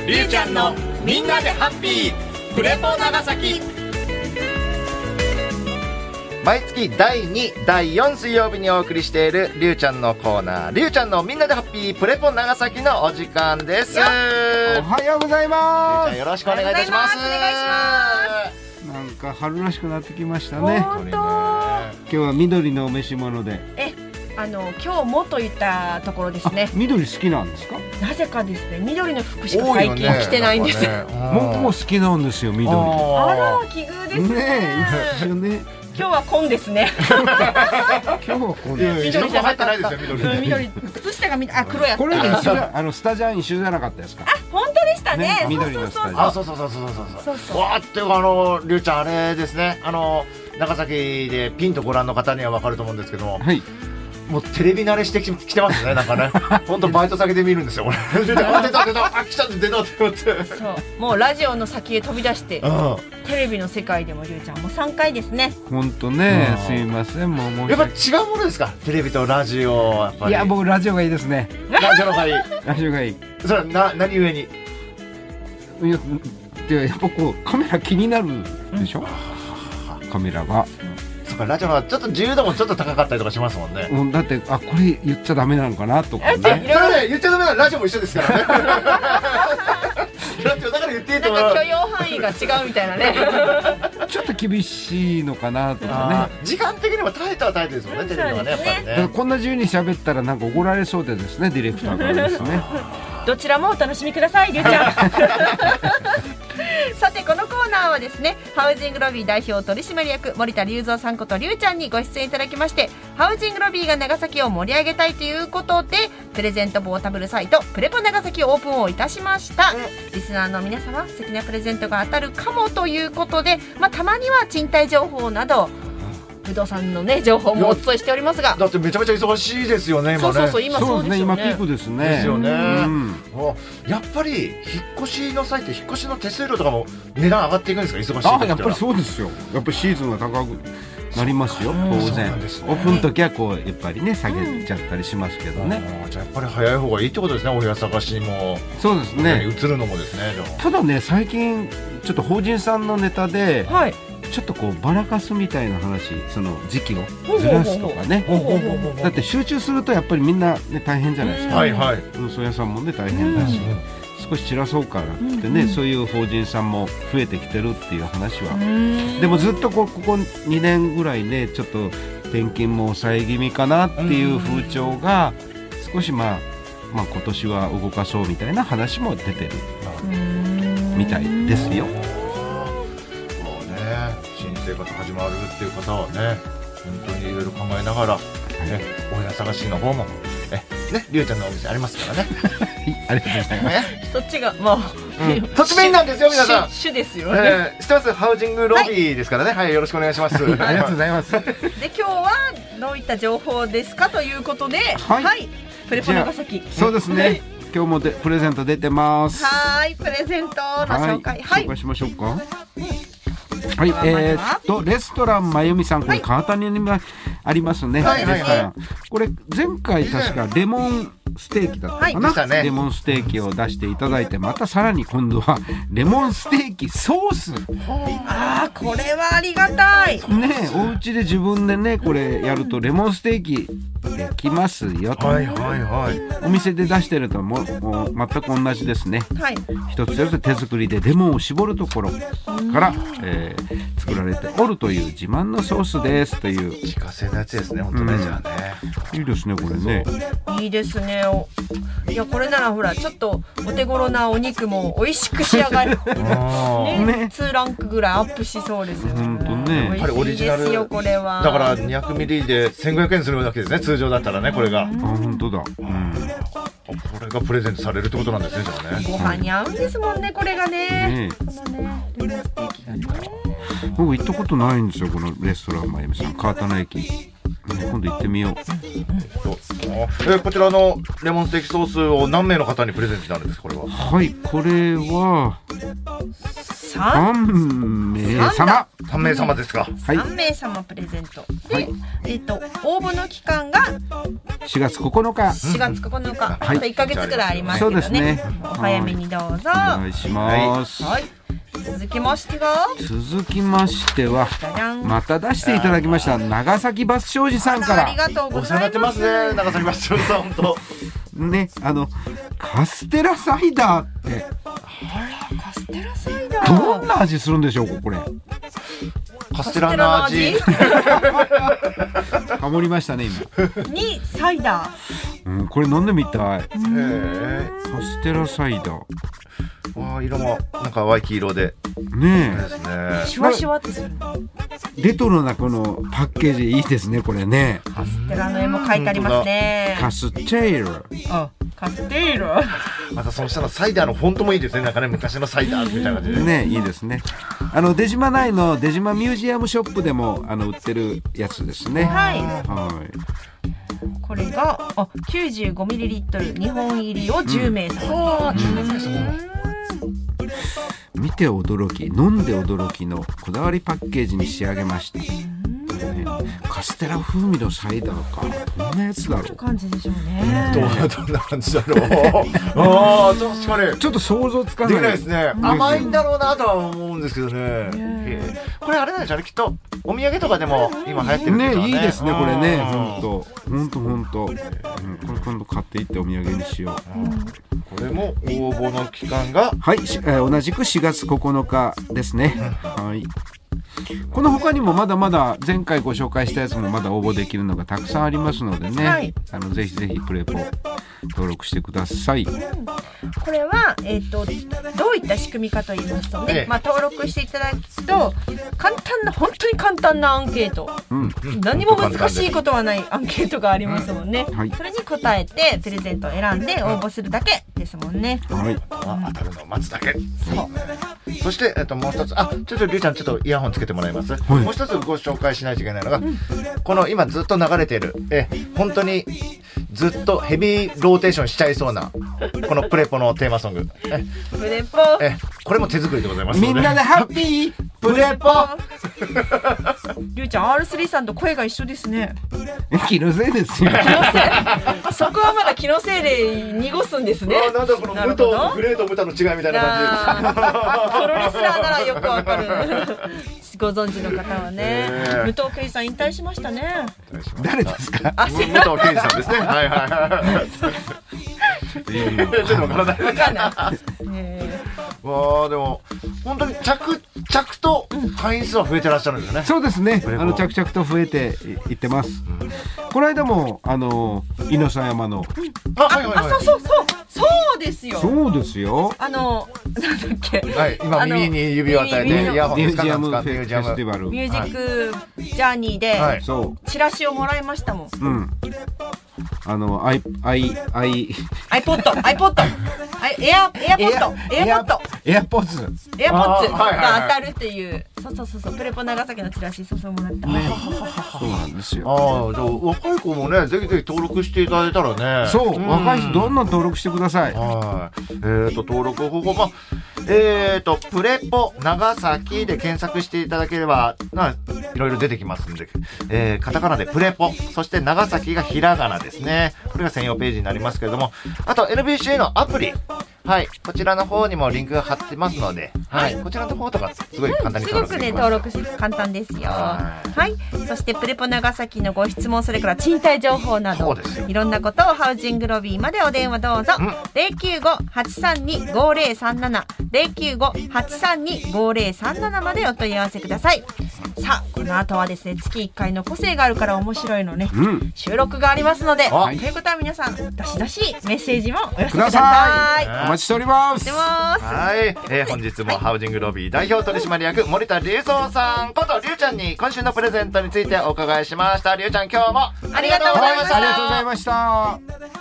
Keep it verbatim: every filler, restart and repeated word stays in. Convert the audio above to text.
りゅうちゃんのみんなでハッピープレポ長崎。 毎月だいに、だいよん水曜日にお送りしているりゅうちゃんのコーナー、りゅうちゃんのみんなでハッピープレポ長崎のお時間です。おはようございます。 りゅうちゃんよろしくお願いいたします。 お願いします。 なんか春らしくなってきましたね。 本当。 今日は緑のお召し物で。 え、あの今日もといったところですね。 緑好きなんですか？ なぜかですね、緑の服しか最近着てないんです。 ね、 僕も好きなんですよ、緑。 あら、奇遇ですね。 ねえ、一緒ね。 今日は紺ですね。 今日はこれ緑じゃなかった。 緑、緑、靴下がみあ黒やった。 これで一緒だ。あのスタジャン一緒じゃなかったですか？ あ、本当でしたね。 ね、緑のスタジャン。 あ、そうそうそうそうそうそう。わーってあのりゅうちゃんあれですね。あの長崎でピンとご覧の方にはわかると思うんですけども。はい。もうテレビ慣れしてきてますね、なんかね。本当バイト先で見るんですよ、これ。出た出た出た、あ、来た出たって思って。 そう、もうラジオの先へ飛び出して、テレビの世界でもりゅうちゃんもさんかいですね。 本当ね、すいません、もうもう。 やっぱ違うものですか、テレビとラジオやっぱり。 いや、僕ラジオがいいですね。 ラジオのがいい。 ラジオがいい。 それはな何故に？ いや、でやっぱこうカメラ気になるでしょ。カメラが。 ラジオはちょっと自由度もちょっと高かったりとかしますもんね。 もうだってあこれ言っちゃダメなのかなとかね。 それね言っちゃダメなラジオも一緒ですからね。ラジオだから言っていいと思う。 なんか許容範囲が違うみたいなね。 ちょっと厳しいのかなとかね。 時間的にもタイトはタイトですもんね、テレビはね、やっぱりね。 こんな自由に喋ったらなんか怒られそうでですね、ディレクターからですね。 どちらもお楽しみください、りゅうちゃん。さてこのコーナーはですね、ハウジングロビー代表取締役森田隆三さんことりゅうちゃんにご出演いただきまして、ハウジングロビーが長崎を盛り上げたいということでプレゼントポータブルサイトプレポ長崎オープンをいたしました。リスナーの皆様、素敵なプレゼントが当たるかもということで、まあ、たまには賃貸情報など不動産のね情報もお伝えしておりますが、 だってめちゃめちゃ忙しいですよね、今ね。 そうそうそう、今そうですよね。 今ピークですね。 ですよね。うん、やっぱり引っ越しの際って引っ越しの手数料とかも値段上がっていくんですか、忙しい時って。 あ、やっぱりそうですよ。やっぱりシーズンが高くなりますよ、当然。オフの時はこうやっぱりね下げちゃったりしますけどね。 じゃあやっぱり早い方がいいってことですね、お部屋探しにも。 そうですね。 移るのもですね。 ただね、最近ちょっと法人さんのネタで、 はい、 ちょっとこうバラかすみたいな話、その時期をずらすとかね。だって集中するとやっぱりみんなね大変じゃないですか。 はいはい。 運送屋さんもね大変だし、少し散らそうかなってね、そういう法人さんも増えてきてるっていう話は。でもずっとこここにねんぐらいね、ちょっと転勤も抑え気味かなっていう風潮が少しまあまあ今年は動かそうみたいな話も出てるみたいですよ。 新生活始まるっていう方はね、本当にいろいろ考えながら、ね、お部屋探しの方もね、りゅうちゃんのお店ありますからね。 ありがとうございます。 そっちがまあ、 そっちメインなんですよ皆さん。 主ですよね。 知ってます？ハウジングロビーですからね。はい、よろしくお願いします。ありがとうございます。 で今日はどういった情報ですかということで、はい、プレポ長崎。 そうですね。今日もでプレゼント出てます。 はい、プレゼントの紹介。 はい、紹介しましょうか。はい、えー、っとレストランまゆみさん、これ川谷にありますね。 はいはいはい、 これ前回確かレモンステーキだったかな、はいね、レモンステーキを出していただいて、またさらに今度はレモンステーキソース。 ああ、これはありがたいね。お家で自分でねこれやるとレモンステーキできますよと。 はいはいはい。 お店で出してるともう、もう全く同じですね。 はい。 一つ一つ手作りでレモンを絞るところから、えー、作られておるという自慢のソースですという。 自家製のやつですね、本当ね、うん、じゃあね。 いいですねこれね。 いいですね。いやこれならほらちょっとお手頃なお肉も美味しく仕上がる。ね、ツーランクぐらいアップしそうですよね。 本当ね。 美味しいですよこれは。 だからにひゃくミリでせんごひゃくえんするわけですね、通常だったらねこれが。あ、 本当だ。うん。 これがプレゼントされるってことなんですね、じゃあね。 ご飯に合うんですもんねこれがね。このねレモンステーキがね。 僕行ったことないんですよこのレストランまゆみさん、川谷駅。今度行ってみよう。 えー、こちらのレモンステーキソースを何名の方にプレゼントになるんですか、これは。 はい、これはさんめいさま。 さんめいさまですか。 はい、 さんめいさまプレゼントで、 はい、 えっと応募の期間がしがつここのか、 しがつここのか、 はい、 あといっかげつくらいありますけどね、 そうですね、 お早めにどうぞ。 お願いします。 はい、続きましてが続きましてはじゃじゃん、 また出していただきました長崎バス商事さんかありらがとうごお世話になってざいます。 ますね、長崎バス長さん、本当。 ね、あのカステラサイダーってカステラサイダー、 どんな味するんでしょうか、これ。 カステラの味ハモりましたね今。 にサイダー、 うん、これ飲んでみたい。 へえ。 カステラサイダーああ、色もなんか淡い黄色でねですね。 シュワシュワってするの。 え、レトロなこのパッケージいいですね、これね。 カステラの絵も描いてありますね。 カステラ、 あ、カステラ。 またその下のサイダーのフォントもいいですね。なんかね、昔のサイダーみたいな感じで。 ね、いいですね。あの出島内の出島ミュージアムショップでもあの売ってるやつですね。 はい。 はこれがあ きゅうじゅうごミリリットルにほん入りをじゅうめいさま。 ああ、じゅうめいさま。 い、見て驚き、飲んで驚きのこだわりパッケージに仕上げました。ね、カステラ風味のサイダーか、どんなやつだろう。 感じでしょうね。 どうどんな感じだろう。ああ、確かに。 ちょっと想像つかない。 できないですね。甘いんだろうなとは思うんですけどね。へえ、これあれなんでしょうね、きっとお土産とかでも今流行ってるんでしょうね。 ね、いいですねこれね。 うん本当本当本当。うん、これ今度買っていってお土産にしよう。 うん、これも応募の期間がはい、しえー同じくしがつここのかですね。はい。この他にもまだまだ前回ご紹介したやつもまだ応募できるのがたくさんありますのでね、 はい、 あのぜひぜひプレポ登録してください。 これは、えー、とどういった仕組みかと言いますとね、 ええ、 まあ、登録していただくと簡単な本当に簡単なアンケート、 うん、 何も難しいことはないアンケートがありますもんね、 うん、はい、 それに答えてプレゼントを選んで応募するだけですもんね。 はい、 当たるのを待つだけ。 そう。 そして、えっと、もう一つ、あ、ちょっとりゅうちゃん、ちょっとイヤホンつけてもらいます。はい、もう一つご紹介しないといけないのが、うん、この今ずっと流れている、え、本当にずっとヘビーローテーションしちゃいそうな、このプレポのテーマソング。え、 プレポ。 え、これも手作りでございますので。 みんなでハッピープレポ。 りゅうちゃん、アールスリー さんと声が一緒ですね。 気のせいですよ。 気のせい。そこはまだ気のせいで濁すんですね。 あ、なんだこのムとグレーとムタの違いみたいな感じ。 プロレスラーならよくわかる。ご存知の方はね。武藤敬司さん引退しましたね。 誰ですか？ 武藤敬司さんですね。はいはいはい。ちょっとわからない。 わかんない。 わあ、でも本当に着々と会員数は増えてらっしゃるんですよね。 そうですね。あの着々と増えていってます。うん、この間もあの猪野山の、 あ、はいはいはい、あ、そうそうそうそうですよ。 そうですよ。 あのなんだっけ。 はい、今耳に指を与えてイヤホンミュー使ジアムフミュェスティバル、 ミュージックジャーニーで、はい、そうチラシをもらいましたもん。 うん。あの、アイ、アイ、アイ、 iPod、iPod、エア、エアポッド、エアポッド、 エアポッズ、 エアポッズが当たるっていう、そうそうそうそう、プレポ長崎のチラシ、そうそうもらった。ね、 そうなんですよ。 ああ、じゃあ若い子もね、ぜひぜひ登録していただいたらね。 そう、うん、若い人どんどん登録してください。 はい。えっ、ー、と登録方法、まあ、えっ、ー、とプレポ長崎で検索していただければ、ないろいろ出てきますんで、えー、カタカナでプレポ、そして長崎がひらがなですね。これが専用ページになりますけれども、あと エヌビーシーエー のアプリ、はい、こちらの方にもリンクが貼ってますので、はい、こちらの方とかすごい簡単に登録できます。 うん、すごくね登録し簡単ですよ。はい、はい、そしてプレポ長崎のご質問、それから賃貸情報などいろんなことをハウジングロビーまでお電話どうぞ。うん、ゼロきゅうご はちさんに ごゼロさんなな ゼロきゅうご はちさんに ごゼロさんななまでお問い合わせください。さあこの後はですね、月いっかいの個性があるから面白いのね、うん、収録がありますので、ということは皆さんどしどしメッセージもお寄せください。 お待ちしております。 はい、えー、本日もハウジングロビー代表取締役森田隆三さんことりゅうちゃんに今週のプレゼントについてお伺いしました。りゅうちゃん、今日もありがとうございました。 ありがとうございました。